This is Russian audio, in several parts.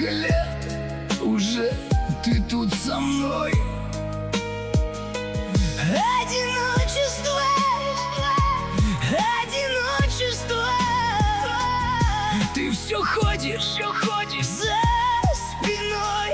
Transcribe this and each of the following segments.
Сколько лет уже ты тут со мной? Одиночество, одиночество. Ты все ходишь За спиной.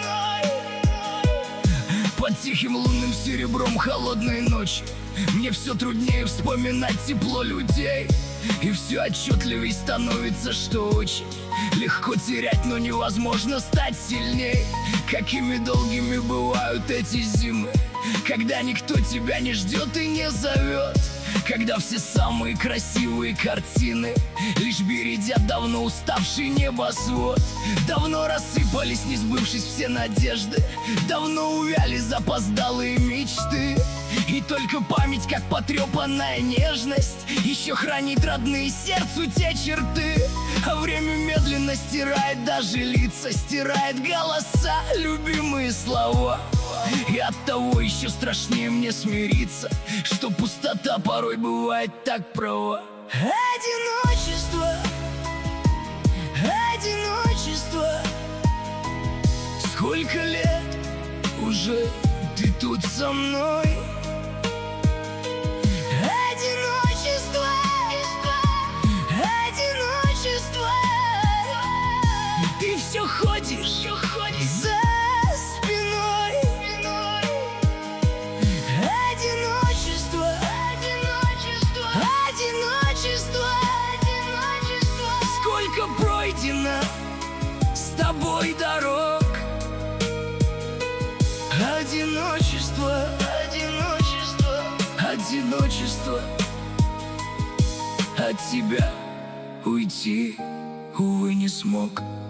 под тихим лунным серебром холодной ночи. Мне все труднее вспоминать тепло людей, и все отчетливей становится, что очень легко терять, но невозможно стать сильней. Какими долгими бывают эти зимы, когда никто тебя не ждет и не зовет, когда все самые красивые картины лишь бередят давно уставший небосвод. Давно рассыпались, не сбывшись все надежды, давно увяли запоздалые мечты, и только память, как потрепанная нежность, еще хранит родные сердцу те черты. А время медленно стирает даже лица, стирает голоса, любимые слова. И оттого еще страшнее мне смириться, что пустота порой бывает так права. Одиночество, одиночество. Сколько лет уже ты тут со мной? Одиночество, одиночество. Ты все ходишь За спиной. Одиночество, одиночество. Сколько пройдено с тобой дорог. Одиночество, Одиночество. одиночество. От тебя уйти, увы, не смог.